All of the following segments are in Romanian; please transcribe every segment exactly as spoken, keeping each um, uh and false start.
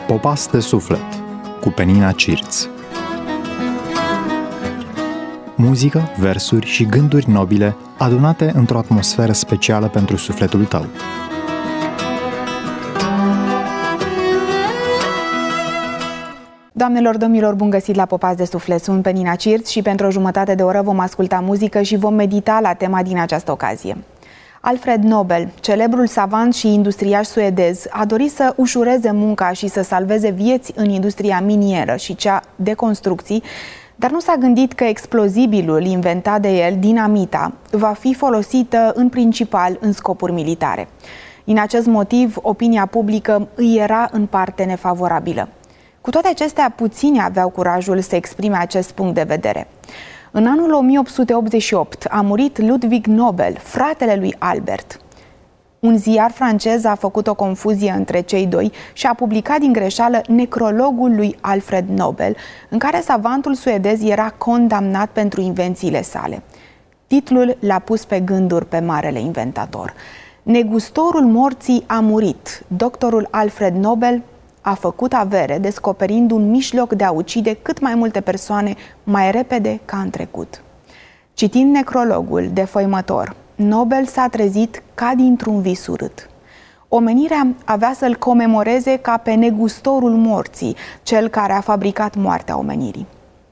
Popas de suflet cu Penina Cirț. Muzică, versuri și gânduri nobile adunate într-o atmosferă specială pentru sufletul tău. Doamnelor, domnilor, bun găsit la Popas de suflet. Sunt Penina Cirț și pentru o jumătate de oră vom asculta muzică și vom medita la tema din această ocazie. Alfred Nobel, celebrul savant și industriaș suedez, a dorit să ușureze munca și să salveze vieți în industria minieră și cea de construcții, dar nu s-a gândit că explozibilul inventat de el, dinamita, va fi folosită în principal în scopuri militare. Din acest motiv, opinia publică îi era în parte nefavorabilă. Cu toate acestea, puțini aveau curajul să exprime acest punct de vedere. În anul o mie opt sute optzeci și opt a murit Ludwig Nobel, fratele lui Albert. Un ziar francez a făcut o confuzie între cei doi și a publicat din greșeală necrologul lui Alfred Nobel, în care savantul suedez era condamnat pentru invențiile sale. Titlul l-a pus pe gânduri pe marele inventator. Negustorul morții a murit. Doctorul Alfred Nobel a făcut avere descoperind un mijloc de a ucide cât mai multe persoane mai repede ca în trecut. Citind necrologul defăimător, Nobel s-a trezit ca dintr-un vis urât. Omenirea avea să-l comemoreze ca pe negustorul morții, cel care a fabricat moartea omenirii.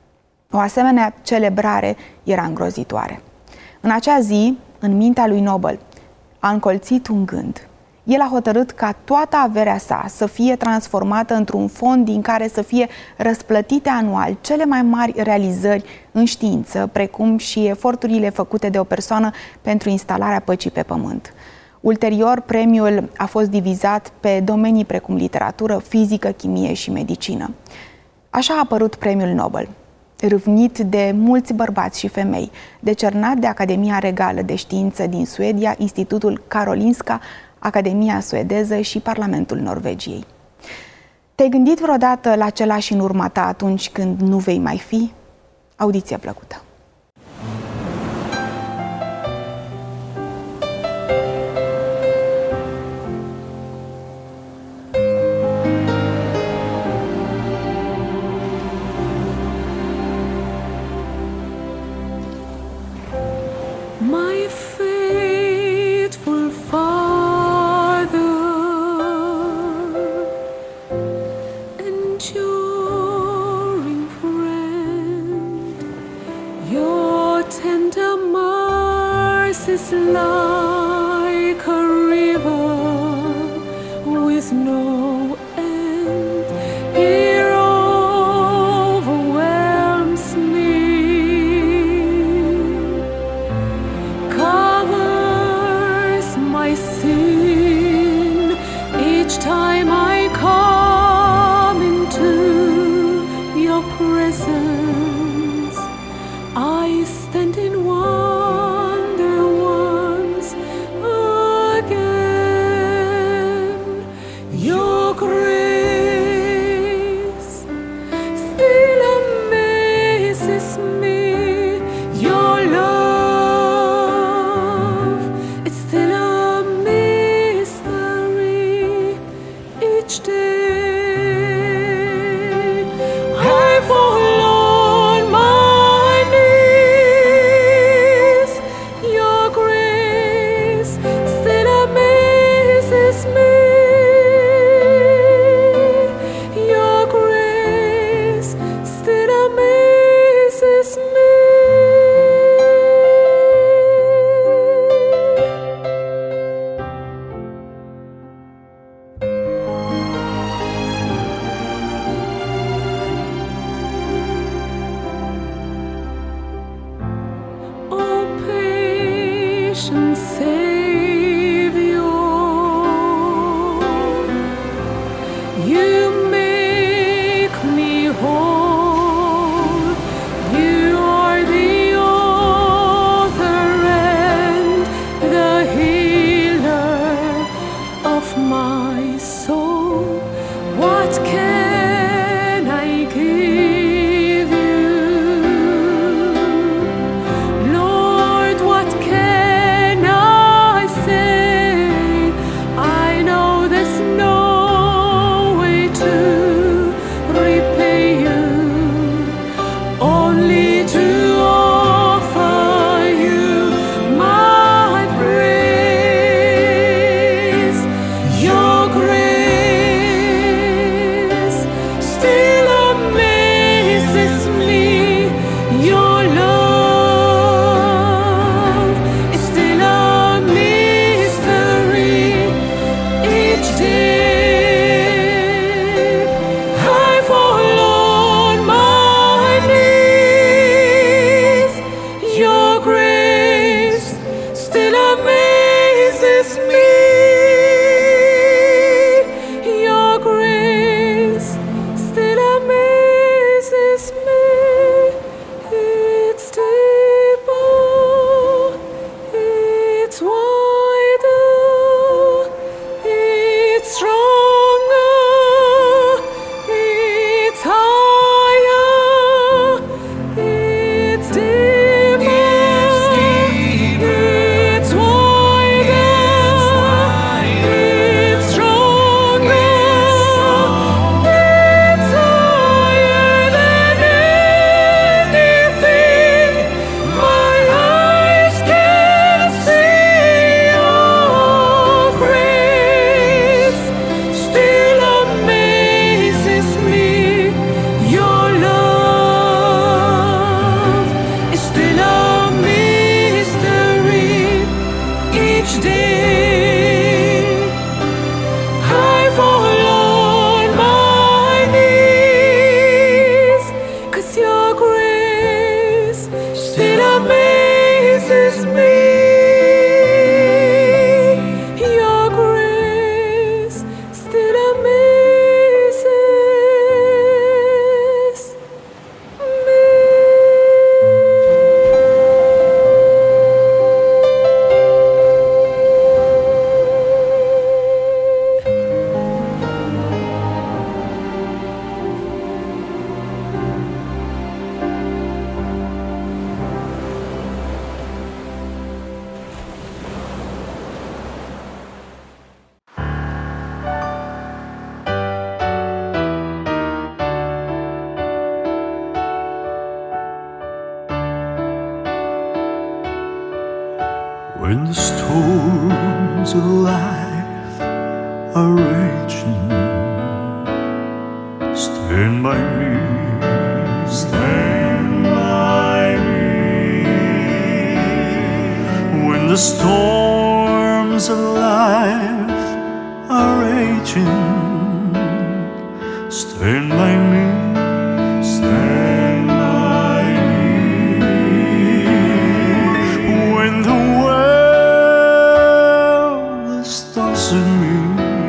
O asemenea celebrare era îngrozitoare. În acea zi, în mintea lui Nobel, a încolțit un gând. El a hotărât ca toată averea sa să fie transformată într-un fond din care să fie răsplătite anual cele mai mari realizări în știință, precum și eforturile făcute de o persoană pentru instalarea păcii pe pământ. Ulterior, premiul a fost divizat pe domenii precum literatură, fizică, chimie și medicină. Așa a apărut premiul Nobel, râvnit de mulți bărbați și femei, decernat de Academia Regală de Știință din Suedia, Institutul Karolinska, Academia Suedeză și Parlamentul Norvegiei. Te-ai gândit vreodată la același în urma ta atunci când nu vei mai fi? Audiție plăcută! Like a river with no end, it overwhelms me, covers my sin each time I come into your presence. I stand in wonder once again. Your the storms of life are raging, stand by me, stand by me. When the storms of life are raging, stand by me, stand by me. When the world is tossing me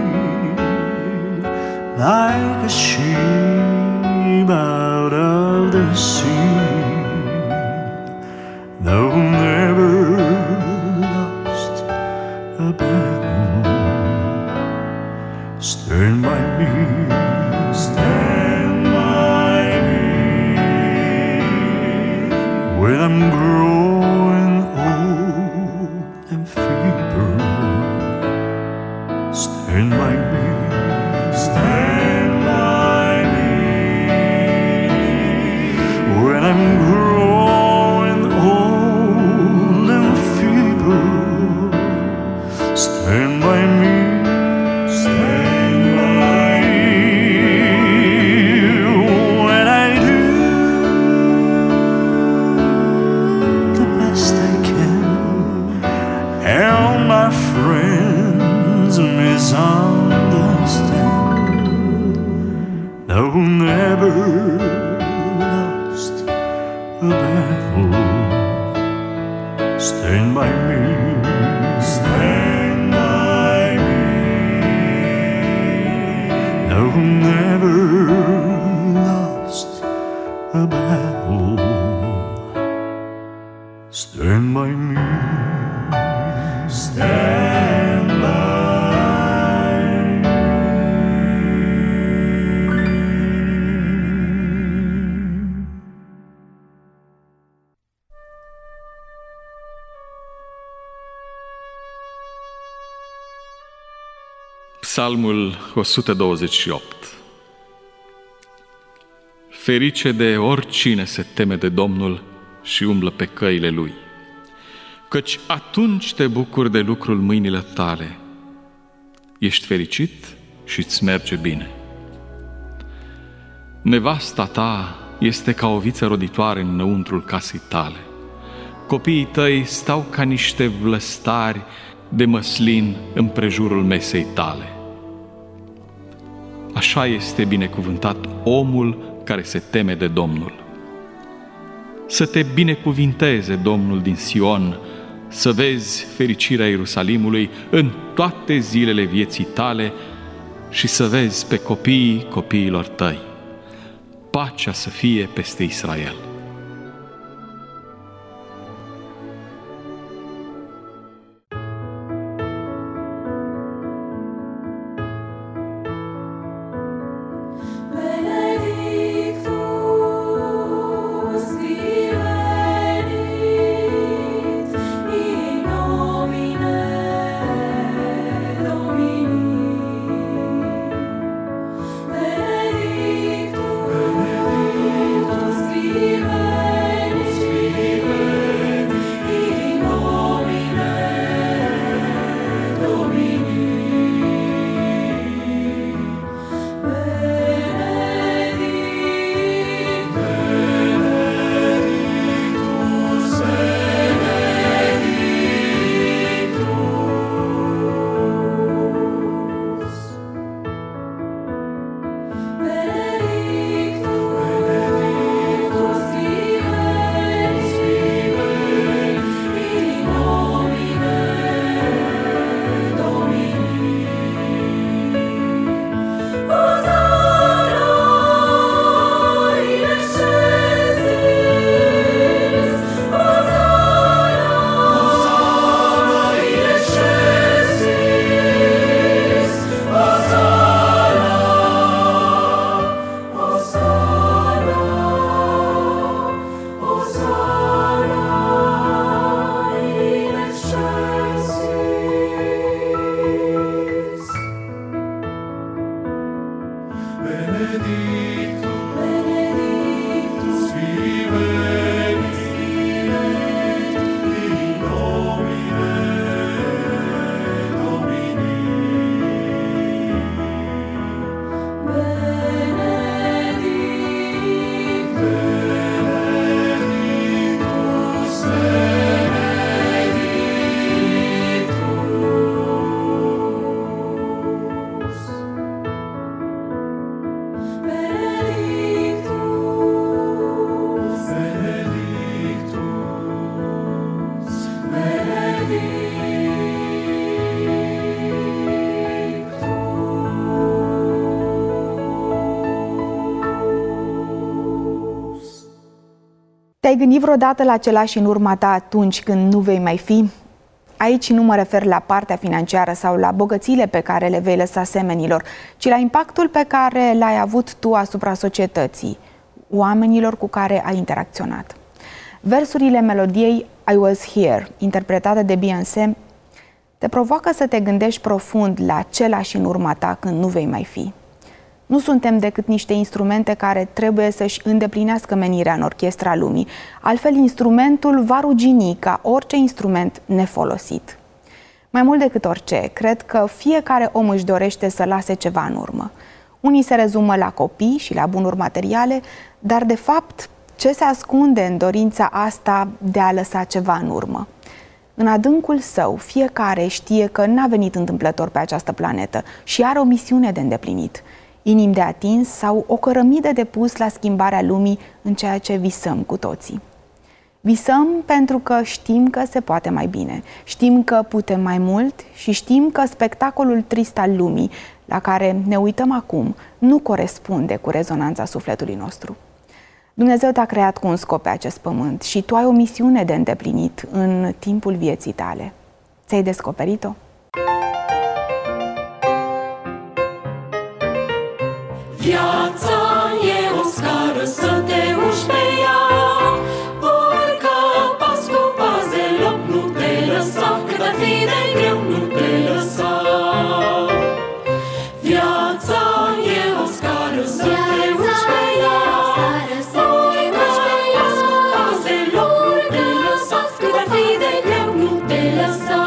like a sheep out of the sea, though never lost a battle, stand by me, stand by me. When I'm growing old and feeble, stand by me, stand by me. When I'm growing old and feeble, stand by me, stand by me. When I do the best I can, and my friends misunderstand, though never lost a battle, stand by me, stand by me. Though never lost a battle, stand by me, stand by me. Psalmul o sută douăzeci și opt. Ferice de oricine se teme de Domnul și umblă pe căile Lui, căci atunci te bucuri de lucrul mâinile tale. Ești fericit și îți merge bine. Nevasta ta este ca o viță roditoare înăuntrul casei tale. Copiii tăi stau ca niște vlăstari de măslin împrejurul mesei tale. Așa este binecuvântat omul care se teme de Domnul. Să te binecuvinteze Domnul din Sion, să vezi fericirea Ierusalimului în toate zilele vieții tale și să vezi pe copiii copiilor tăi. Pacea să fie peste Israel. Benedictus Te-ai gândit vreodată la același în urma ta atunci când nu vei mai fi? Aici nu mă refer la partea financiară sau la bogățiile pe care le vei lăsa semenilor, ci la impactul pe care l-ai avut tu asupra societății, oamenilor cu care ai interacționat. Versurile melodiei I Was Here, interpretată de Beyoncé, te provoacă să te gândești profund la același în urma ta când nu vei mai fi. Nu suntem decât niște instrumente care trebuie să-și îndeplinească menirea în orchestra lumii, altfel instrumentul va rugini ca orice instrument nefolosit. Mai mult decât orice, cred că fiecare om își dorește să lase ceva în urmă. Unii se rezumă la copii și la bunuri materiale, dar de fapt, ce se ascunde în dorința asta de a lăsa ceva în urmă? În adâncul său, fiecare știe că n-a venit întâmplător pe această planetă și are o misiune de îndeplinit, inimi de atins sau o cărămidă de pus la schimbarea lumii în ceea ce visăm cu toții. Visăm pentru că știm că se poate mai bine, știm că putem mai mult și știm că spectacolul trist al lumii, la care ne uităm acum, nu corespunde cu rezonanța sufletului nostru. Dumnezeu te-a creat cu un scop pe acest pământ și tu ai o misiune de îndeplinit în timpul vieții tale. Ți-ai descoperit-o? Viața e o scară, să te urci pe ea, urcă pas cu pas, deloc nu te lăsa, cât ar fi de greu, nu te lăsa. Viața e o scară, să te urci pe ea, urcă pas cu pas, deloc nu te lăsa, cât ar fi de greu, nu te lăsa.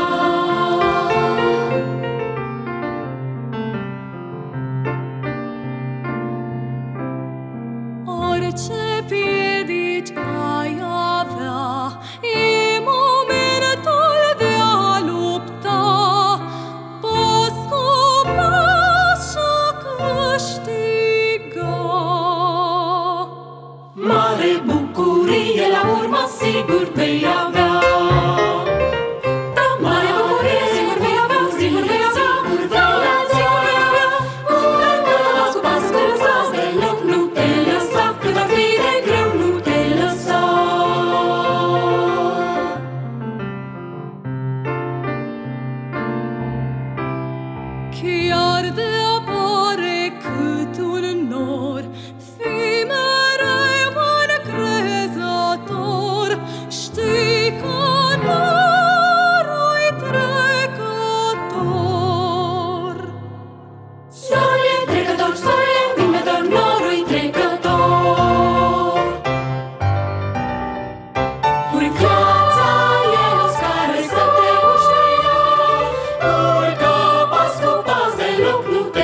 Orice piedici ai avea, e momentul de a lupta, pas cu pas și a câștiga. Mare bucurie la urmă sigur vei avea. Da, mare bucurie sigur vei avea, sigur vei avea, sigur vei avea, sigur vei avea. Urcă pas cu pas, cu pas, deloc nu te lăsa, cât ar fi de greu, nu te lăsa. Chiar de apare cât un nor, fii mereu încrezător, știi că norul-i trecător. Norul e trecător, norul e învingător, norul-i trecător. Viața e o scară, să te urci pe ea, urcă pas cu pas, deloc nu te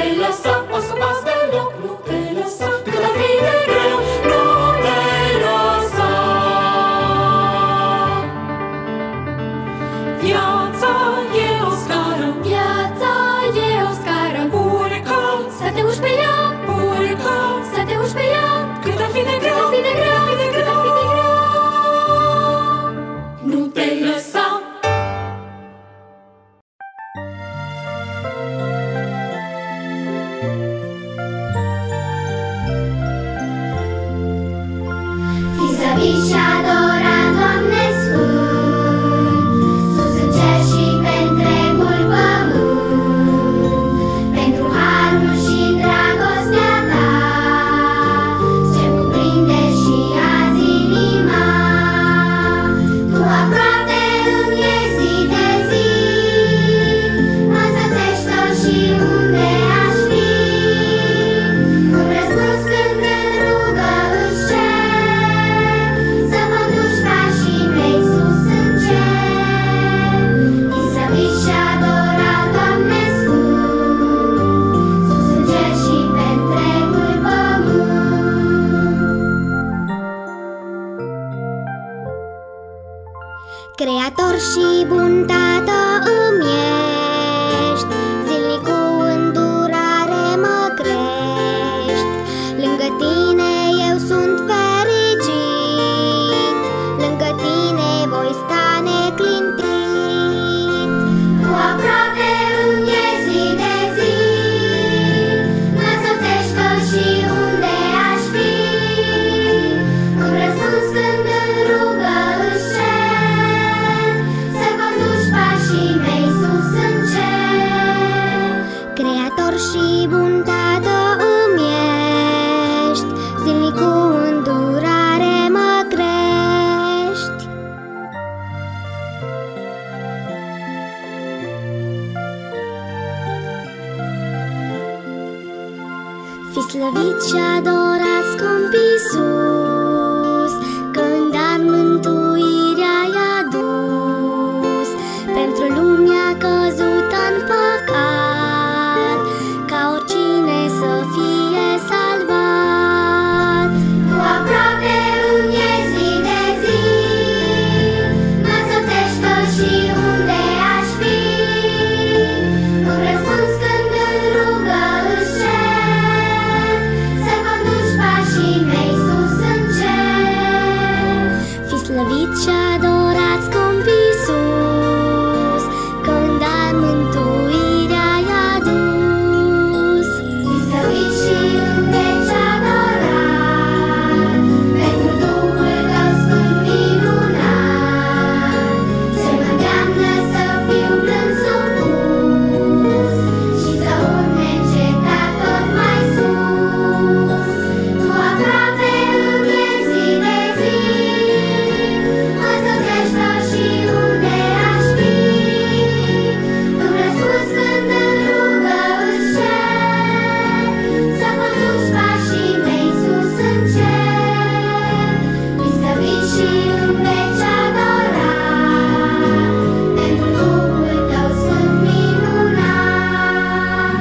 Fi slăvit și adorat, scump Iisus, când dar mântuirea i-a dus. Pentru lumea căzută în păcat, ca oricine să fie salvat. Tu aproape îmi e zi de zi, mă însoțește și unde aș fi. Îmi răspuns când în rugă își cer, să conduci pașii mei sus în cer. Fi slăvit și adorat, scump Iisus, când dar mântuirea i-a dus. Fi slăvit și în veci adorat, pentru Duhul tău sfânt minunat, ce mă îndeamnă să fiu blând supus și să urc neîncetat tot mai sus. Tu aproape îmi e zi de zi, mă însoțește și unde aș fi. Îmi răspuns când în rugă își cer, să conduci pașii mei sus în cer. Fi slăvit și în veci adorat, pentru Duhul tău sfânt minunat.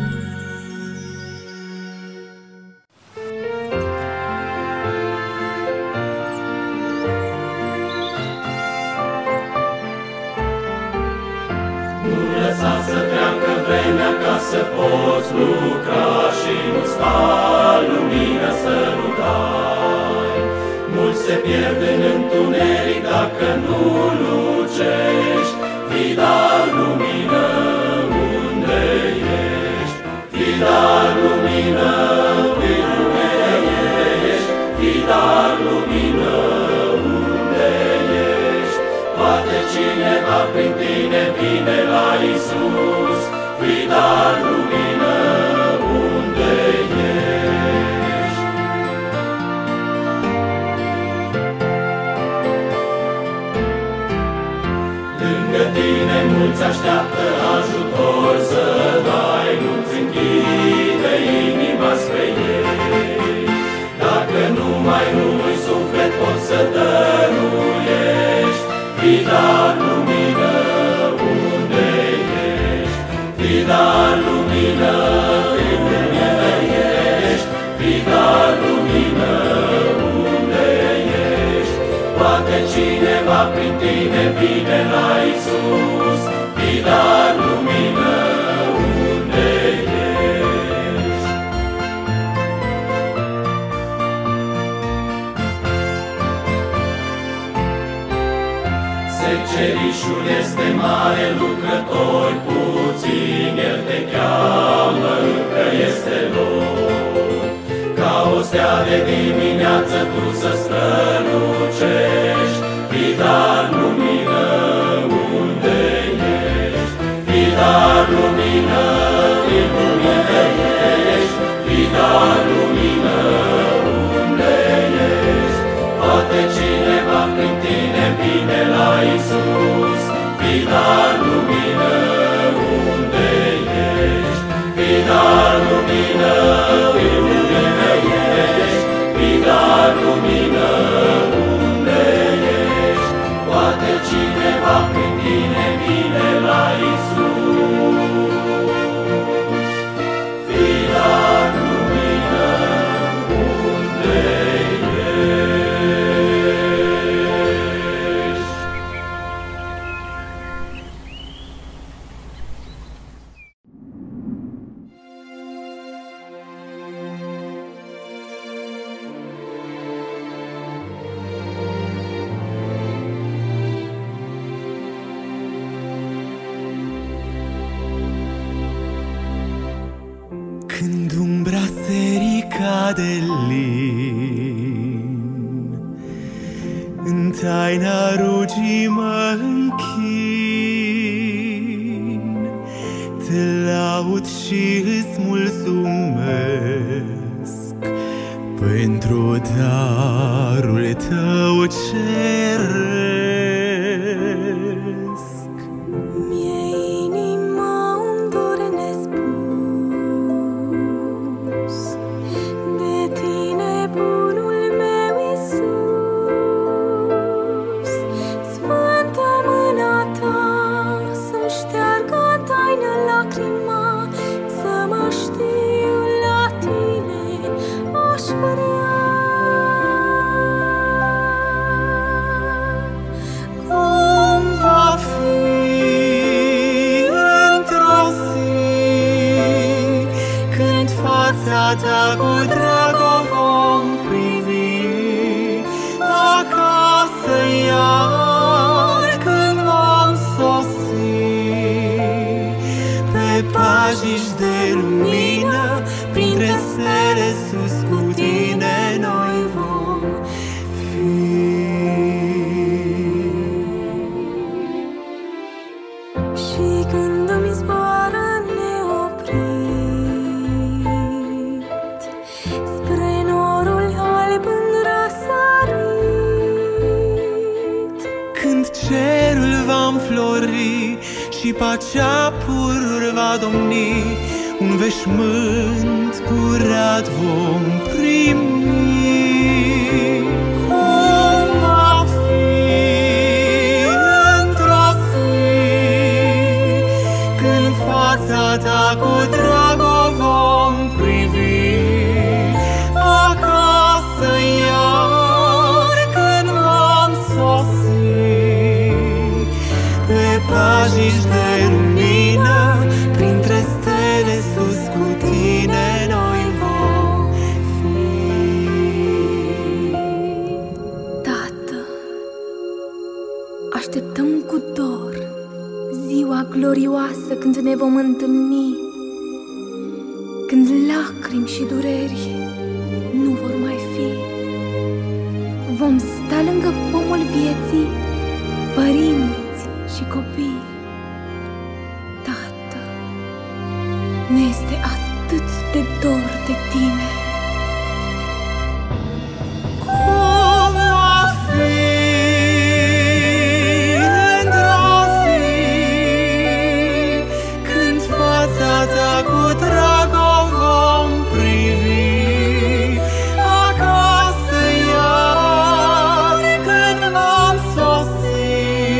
Nu lăsa să treacă vremea ca să poți lucra și nu-ți sta lumină să nu dai. Mulți se pierd în întuneric dacă nu lucești. Fii dar lumină unde ești, fii dar lumină unde ești, fii dar lumină unde ești. Poate cineva prin tine vine la Iisus, fii dar lumină unde ești. Lângă tine mulți așteaptă ajutor să dai, nu-ți închide inima spre ei. Dacă numai unui suflet poți să dăruiești, fii dar lumină unde ești, fii dar lumină unde ești, fii dar lumină unde ești. Poate cineva prin tine vine la Iisus, fii dar lumină unde ești. Secerișul este mare, lucrători puțini, El te cheamă, încă este loc. Ca o stea de dimineață tu să strălucești, fii dar lumină unde ești, fii dar lumină unde ești, fii dar lumină unde ești. Poate cineva prin tine vine la Iisus, fii dar lumină unde ești, fii dar lumină unde ești, fii dar lumină unde ești. Poate cineva prin tine vine la Iisus, fii dar lumină unde ești. Când umbra se ridica de lin, în taina rugii mă închin, te laud și îți mulțumesc pentru darul tău ceresc. Mi-e inima un dor nespus, ta cu drag o vom privi, acasă iar când vom sosi. Pe pajiști de lumină, printre stele sus cu tine noi vom fi. Și când îmi zboară neoprit spre norul alb înrăsărit, când cerul va înflori și pacea pururi va domni, un veșmânt curat vom primi. Cum va fi într-o zi când fața ta cu drag o vom privi, acasă iar când vom sosi. Pe pajiști de lumină, printre stele sus cu tine noi vom fi. Tată, așteptăm cu dor ziua glorioasă când ne vom întâlni, când lacrimi și dureri nu vor mai fi. Vom sta lângă pomul vieții, părinți și copii. Tată, ne este atât de dor de tine. Cum va fi într-o zi când fața ta cu drag o vom privi, acasă iar când vom sosi.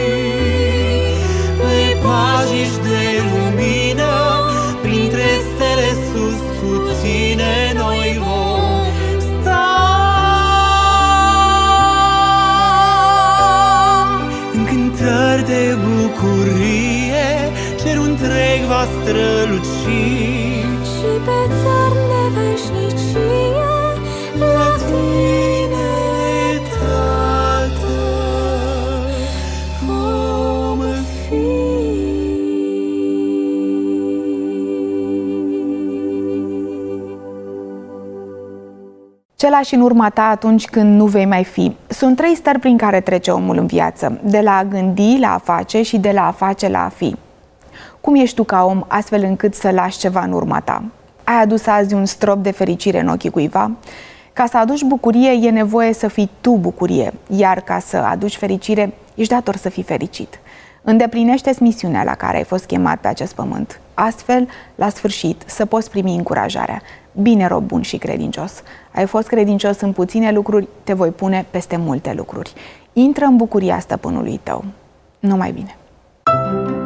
Pe pajiști de lumină, printre stele sus cu tine noi vom sta. În cântări de bucurie cerul întreg va străluci, Și pe țări neveșnicie la tine, Tată, vom fi. Celași în urma ta atunci când nu vei mai fi. Sunt trei stări prin care trece omul în viață, de la a gândi la a face și de la a face la a fi. Cum ești tu ca om astfel încât să lași ceva în urma ta? Ai adus azi un strop de fericire în ochii cuiva? Ca să aduci bucurie e nevoie să fii tu bucurie, iar ca să aduci fericire ești dator să fii fericit. Îndeplinește-ți misiunea la care ai fost chemat pe acest pământ. Astfel, la sfârșit, să poți primi încurajarea. Bine, rob bun și credincios. Ai fost credincios în puține lucruri, te voi pune peste multe lucruri. Intră în bucuria stăpânului tău. Numai bine!